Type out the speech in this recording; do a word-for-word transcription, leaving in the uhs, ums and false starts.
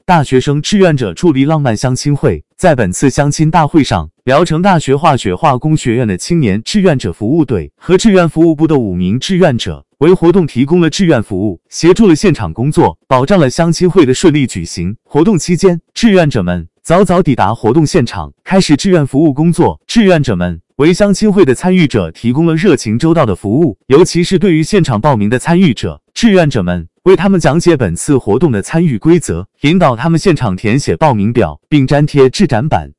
大学生志愿者助力浪漫相亲会。在本次相亲大会上，聊城大学化学化工学院的青年志愿者服务队和志愿服务部的五名志愿者为活动提供了志愿服务，协助了现场工作，保障了相亲会的顺利举行。活动期间，志愿者们早早抵达活动现场，开始志愿服务工作。志愿者们为相亲会的参与者提供了热情周到的服务，尤其是对于现场报名的参与者，志愿者们为他们讲解本次活动的参与规则，引导他们现场填写报名表，并粘贴至展板。